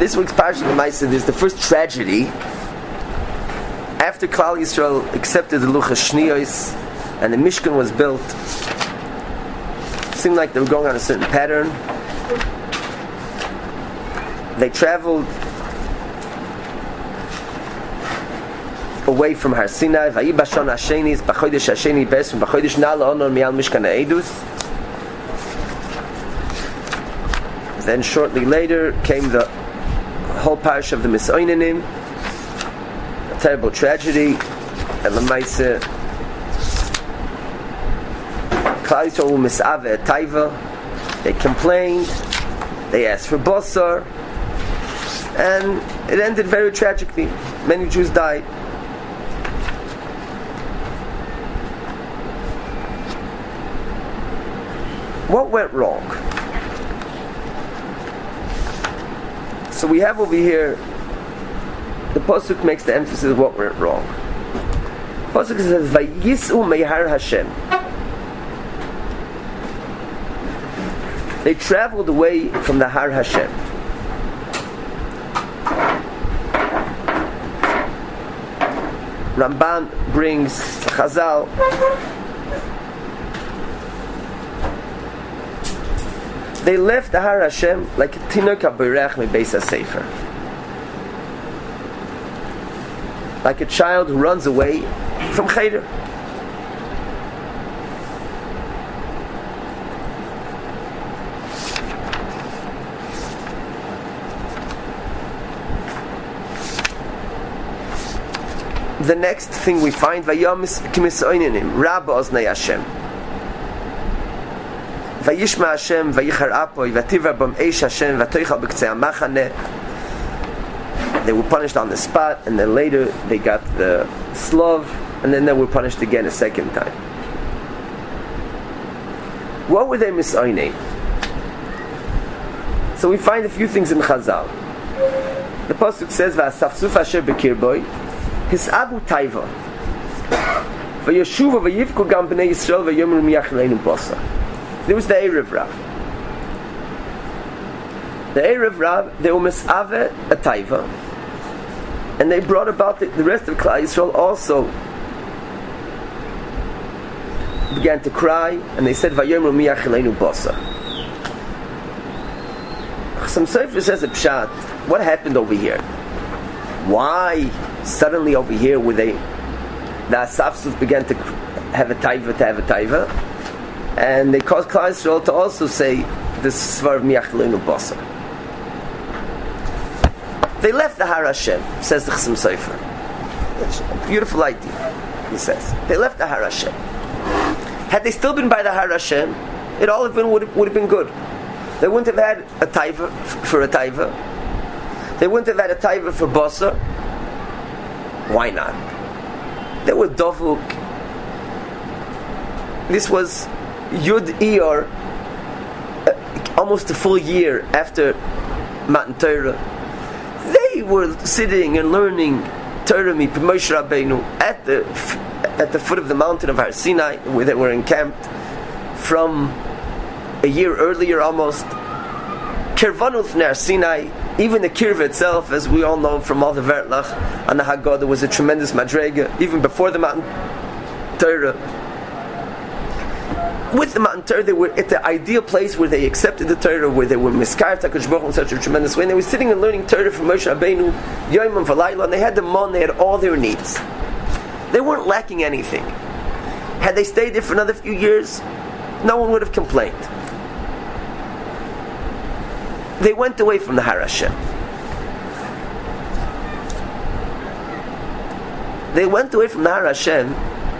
This week's Parsha L'Maaseh is the first tragedy after Klal Yisrael accepted the Luchas Shniyos and the Mishkan was built. It seemed like they were going on a certain pattern. They traveled away from Har Sinai. Vayi b'shon hasheni, b'chodesh hasheni b'esrim, b'chodesh na'ala onon mi'al Mishkan ha'edus. Then shortly later came the whole parish of the Misoinanim, a terrible tragedy, and L'Maaseh Klal Yisrael were mis'aveh et taiva. They complained, they asked for basar, and it ended very tragically. Many Jews died. What went wrong? So we have over here, the Pasuk makes the emphasis of what went wrong. The Pasuk says, Vayis'u me'har Hashem. They traveled away from the Har Hashem. Ramban brings Chazal. They left the Har Hashem like a tinok haborech mebeis hasefer, like a child who runs away from cheder. The next thing we find, Vayamis k'misoinanim, Rabba oznei Hashem. Vayishma Hashem, vayichar apoy, vativa bam eish Hashem, vatoichal b'ktzei hamachaneh. They were punished on the spot, and then later they got the slav, and then they were punished again a second time. What were they misoinim? So we find a few things in Chazal. The pasuk says, "Va'asafsuf asher b'kirboy, his'avu taiva, vayeshuva vayivku gam b'nei Yisrael vayomru miyachleinu basa." There was the Erev Rav. The Erev Rav, they were mis'aveh a taiva, and they brought about the rest of Klal Yisrael also began to cry, and they said, "Vayomru miyachleinu basa." Some Sefer says a pshat. What happened over here? Why suddenly over here were the Asafsus began to have a taiva, and they caused Klal Yisrael to also say this svar of miyachleinu basa. They left the Har Hashem, says the Chassam Sofer. Beautiful idea, he says. They left the Har Hashem. Had they still been by the Har Hashem, it all would have been good. They wouldn't have had a taiva for a taiva. They wouldn't have had a taiva for basa. Why not? They were dovuk. This was Yud Iyar, almost a full year after Matan Torah. They were sitting and learning Torah mi Moshe Rabbeinu at the foot of the mountain of Har Sinai, where they were encamped from a year earlier almost. Kirvanuth Nar Sinai, even the Kirva itself, as we all know from all the Vertlach and the Haggadah, there was a tremendous madrega even before the Matan Torah. With the Matan Torah, they were at the ideal place where they accepted the Torah, where they were miskar HaKadosh Baruch Hu in such a tremendous way, and they were sitting and learning Torah from Moshe Rabbeinu, Yom and Valayla, and they had the mon, they had all their needs. They weren't lacking anything. Had they stayed there for another few years, no one would have complained. They went away from the Har Hashem. They went away from the Har Hashem.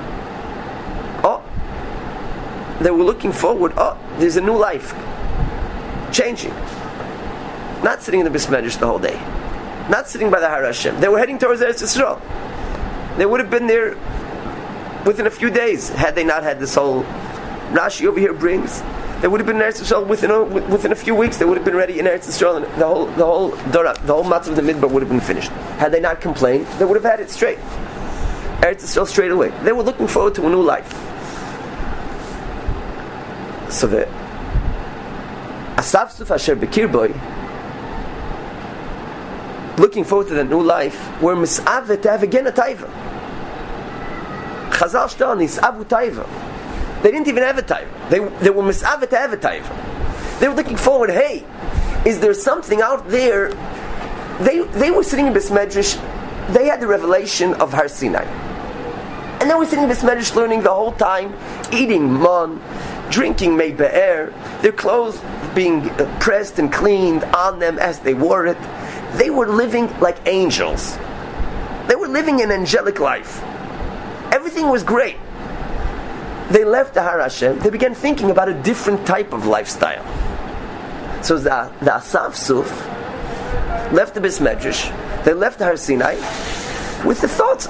They were looking forward. There's a new life changing. Not sitting in the Beis Medrash the whole day, not sitting by the Har Hashem. They were heading towards Eretz Yisrael. They would have been there within a few days had they not had this whole Rashi over here brings. They would have been in Eretz Yisrael within a few weeks. They would have been ready in Eretz Yisrael, and the whole matzah of the midbar would have been finished. Had they not complained, they would have had it straight. Eretz Yisrael straight away. They were looking forward to a new life. So the Asafsuf Asher Bekirboy, looking forward to the new life, were mis'avet to have again a taiva. Chazal shton nis'avu taiva. They didn't even have a taiva. They were mis'avet to have a taiva. They were looking forward, hey, is there something out there? They were sitting in Beis Medrash, they had the revelation of Har Sinai. And they were sitting in Beis Medrash learning the whole time, eating man, drinking mei be'er, their clothes being pressed and cleaned on them as they wore it. They were living like angels. They were living an angelic life. Everything was great. They left the Har Hashem, they began thinking about a different type of lifestyle. So the Asaf Suf left the Beis Medrash, they left the Har Sinai with the thoughts,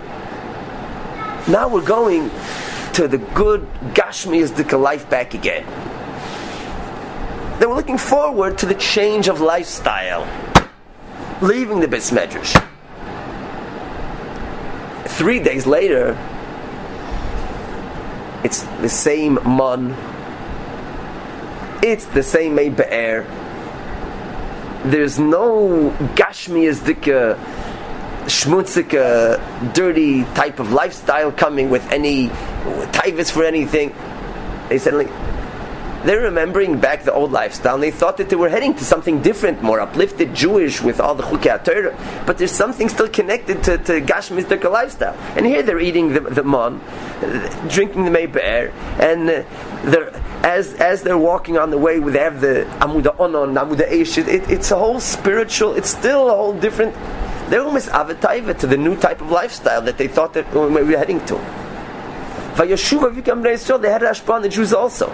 now we're going to the good Gashmiistic life back again. They were looking forward to the change of lifestyle, leaving the Beis Medrash. 3 days later, it's the same man, it's the same Mei Be'er. There's no Gashmiistic, schmutzike, dirty type of lifestyle coming with any taivas for anything. They're remembering back the old lifestyle, and they thought that they were heading to something different, more uplifted, Jewish, with all the Chukei HaTorah, but there's something still connected to Gashmiistic lifestyle. And here they're eating the man, drinking the Mei Be'er, and as they're walking on the way, they have the Amuda Onon, Amuda Eish, it's a whole spiritual, it's still a whole different. They're almost avataiva to the new type of lifestyle that they thought that we were heading to. Vayashuva v'kam bnei Yisrael, they had Ashpa on the Jews also.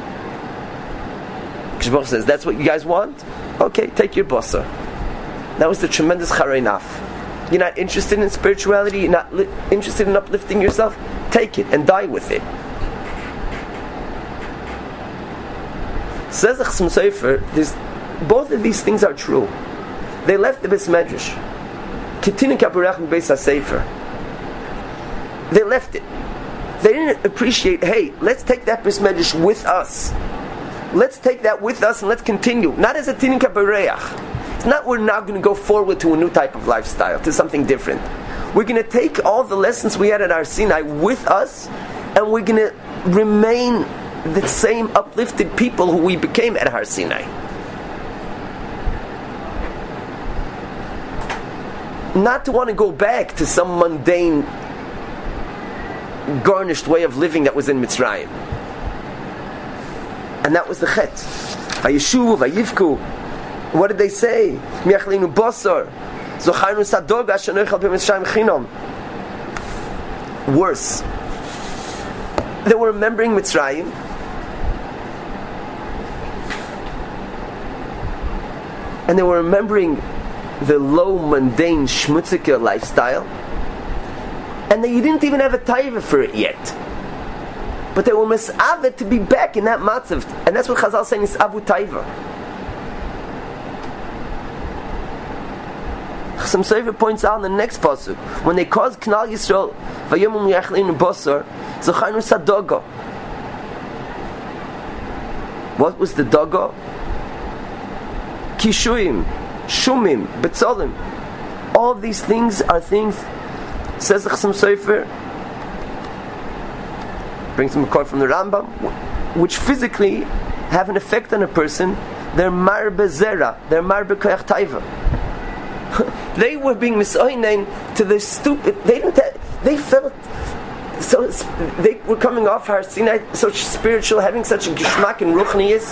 Kishboch says, that's what you guys want? Okay, take your bossa. That was the tremendous chareynaf. You're not interested in spirituality, you're not interested in uplifting yourself? Take it and die with it. Says the Chasam Sofer, both of these things are true. They left the Beis Medrash. Ketinu kaburach beis hasefer. They left it. They didn't appreciate, hey, let's take that Beis Medrash with us. Let's take that with us and let's continue. Not as a tinin kabureach. It's not we're now going to go forward to a new type of lifestyle, to something different. We're going to take all the lessons we had at Har Sinai with us, and we're going to remain the same uplifted people who we became at Har Sinai. Not to want to go back to some mundane, garnished way of living that was in Mitzrayim. And that was the chet. Vayeshu, vayivku. What did they say? Miachlinu bosor. Zocharnu sadog ashanoichal b'Mitzrayim chinom. Worse. They were remembering Mitzrayim. And they were remembering the low, mundane, schmutzike lifestyle, and you didn't even have a taiva for it yet. But they were mis'avet to be back in that matzav, and that's what Chazal is saying is avu taiva. Chasam Sofer points out in the next pasuk, when they caused Knal Yisrael, vayomum yachlinu bosor, zocharnu sadogo. What was the dogo? Kishuim, Shumim, Betzolim. All of these things are things, says the Chasam Sofer, brings him a quote from the Rambam, which physically have an effect on a person. They're marbe zera, they're marbe koyach taiva. They were being misoinen to the stupid. They felt so. They were coming off Har Sinai, such spiritual, having such a gishmak and ruchnius.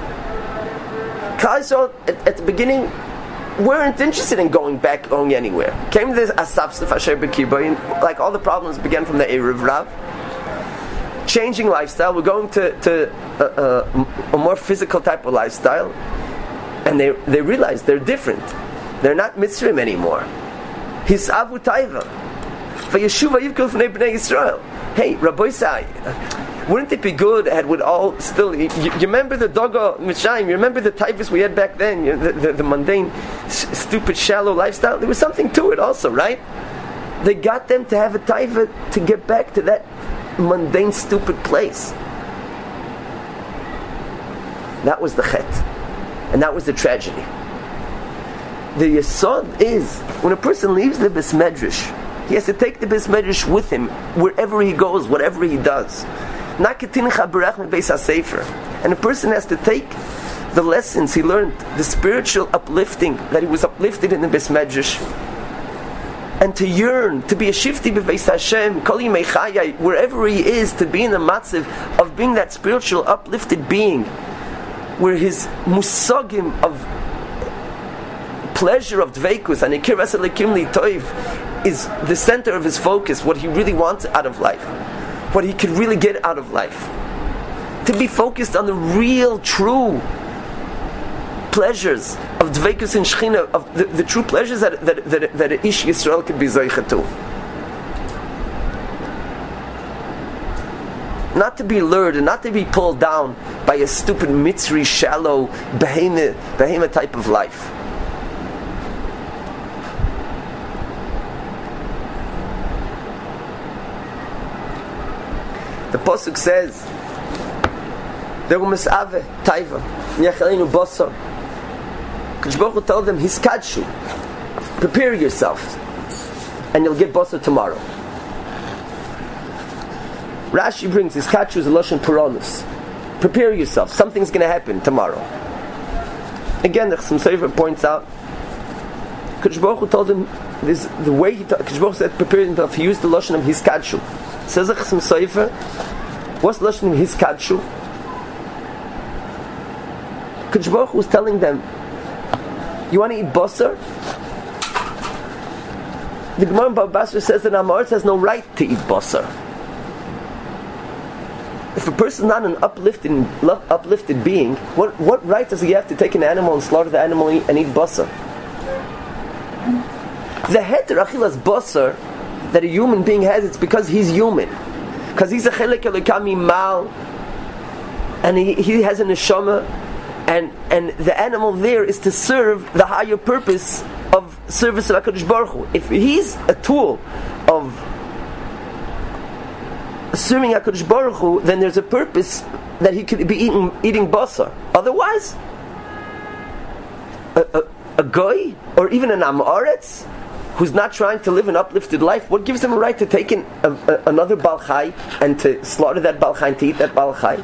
Klal at the beginning weren't interested in going anywhere. Came to this Asaf Suf Asher B'Kibo, like all the problems began from the Erev Rav. Changing lifestyle, we're going to a more physical type of lifestyle, and they realize they're different. They're not Mitzrayim anymore. His Avu Taiva. Vayeshuva Yivkul Fnei Bnei Yisrael. Hey, Rabbi Sai, wouldn't it be good had with all still? You remember the Dogo Mitzrayim? You remember the typhus we had back then? The mundane, stupid, shallow lifestyle. There was something to it also, right? They got them to have a taiva to get back to that mundane, stupid place. That was the chet, and that was the tragedy. the yesod is, when a person leaves the Beis Medrash, he has to take the Beis Medrash with him wherever he goes, whatever he does. And a person has to take the lessons he learned, the spiritual uplifting that he was uplifted in the Beis Medrash, and to yearn, to be a shifti b'Beis Hashem, kol yimei chayai, wherever he is, to be in the matziv of being that spiritual uplifted being, where his musagim of pleasure of dveikus and ikir v'aselikim li toiv is the center of his focus, what he really wants out of life, what he could really get out of life. To be focused on the real, true pleasures of dveikus and shechina, of the true pleasures that Ish Yisrael could be zoicha to. Not to be lured and not to be pulled down by a stupid mitzri, shallow, behemoth type of life. The Pasuk says, "There was Ave Taiva, Yachalinu Basar." Kadosh Baruch Hu told them, "Hiskadshu, prepare yourself, and you'll get Basar tomorrow." Rashi brings Hiskadshu is a lashon puranus. Prepare yourself. Something's going to happen tomorrow. Again, the Chasam Sofer points out, Kadosh Baruch Hu told him, this, the way Kadosh Baruch Hu said, prepare himself. He used the lashon of Hiskadshu. Says the Chasam Sofer, what's the lashon of Hiskadshu? Kadosh Baruch Hu was telling them, you want to eat basar? The Gemara in Baba Basra says that Amaretz has no right to eat basar. If a person is not an uplifted being, what right does he have to take an animal and slaughter the animal and eat basar? The heter achilas basar that a human being has, it's because he's human, because he's a chelek elokami mal, and he has a neshama, and the animal there is to serve the higher purpose of service of HaKadosh Baruch Hu. If he's a tool of serving HaKadosh Baruch Hu, then there's a purpose that he could be eating basar. Otherwise, a goy or even an Amaretz who's not trying to live an uplifted life, what gives him a right to take in another Baal Chai and to slaughter that Baal Chai and to eat that Baal Chai?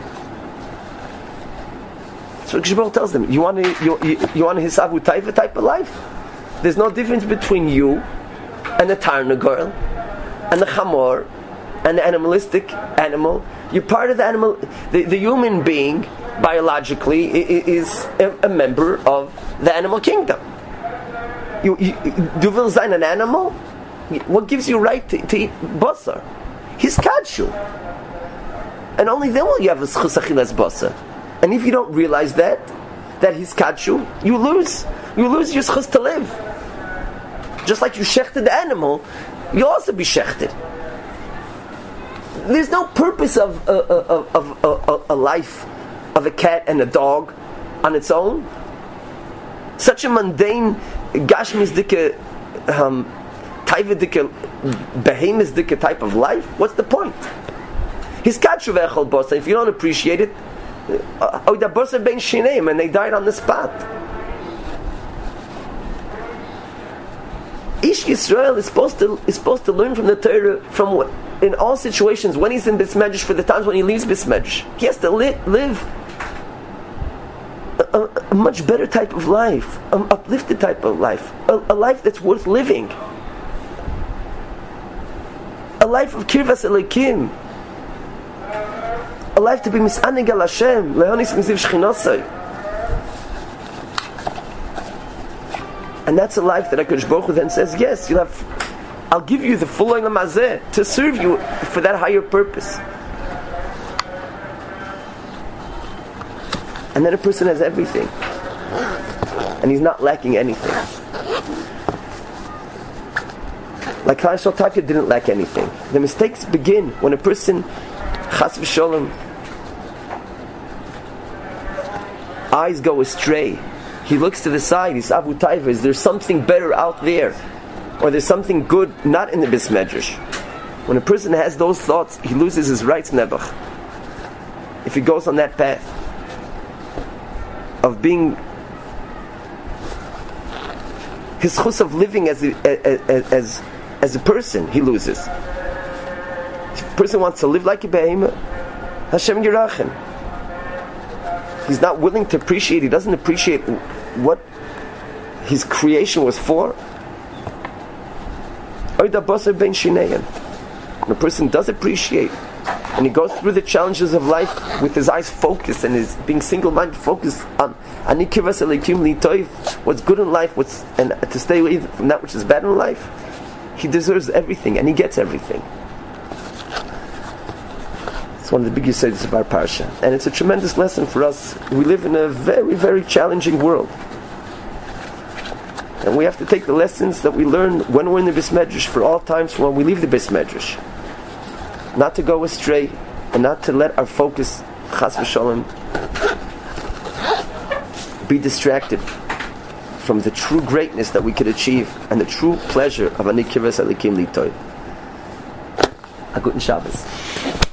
So Kadosh Baruch Hu tells them, you want a hisavu taiva type of life? There's no difference between you and the Tarnagor and the Chamor and the animalistic animal. You're part of the animal. The human being, biologically, is a member of the animal kingdom. You will sein an animal? What gives you right to eat basar? Hiskadshu. And only then will you have a schus achilas basar. And if you don't realize that hiskadshu, you lose your schus to live. Just like you shechted the animal, you'll also be shechted. There's no purpose of a life of a cat and a dog on its own. Such a mundane, gashmis-dike, taiva-dike, behemoth-dike type of life. What's the point? Hiskadshu ve'echol bosa. If you don't appreciate it, the bosa ben shineim, and they died on the spot. Ish Yisrael is supposed to learn from the Torah in all situations, when he's in Beis Medrash, for the times when he leaves Beis Medrash. He has to live a much better type of life, an uplifted type of life, a life that's worth living, a life of kirvas elikim, a life to be misanig al Hashem, lehonis miziv shchinosai. And that's a life that HaKadosh Baruch Hu then says, yes, I'll give you the full olam hazeh to serve you for that higher purpose. And then a person has everything, and he's not lacking anything. Like Klal Yisrael Taka didn't lack anything. The mistakes begin when a person, chas v'sholem, eyes go astray. He looks to the side, he's Avu Taiva, is there something better out there? Or there's something good not in the Beis Medrash? When a person has those thoughts, he loses his rights, Nebuch. If he goes on that path of being His chus of living as a person, he loses. If a person wants to live like a behemoth, Hashem Yerachem. He's not willing to appreciate, he doesn't appreciate what his creation was for. When a person does appreciate, and he goes through the challenges of life with his eyes focused and is being single-minded focused on what's good in life, and to stay away from that which is bad in life, he deserves everything and he gets everything. It's one of the biggest sides of our parsha, and it's a tremendous lesson for us. We live in a very, very challenging world, and we have to take the lessons that we learn when we're in the Beis Medrash for all times when we leave the Beis Medrash. Not to go astray, and not to let our focus, chas v'sholem, be distracted from the true greatness that we could achieve and the true pleasure of Ani Kivas Elikim Litoy. A guten Shabbos.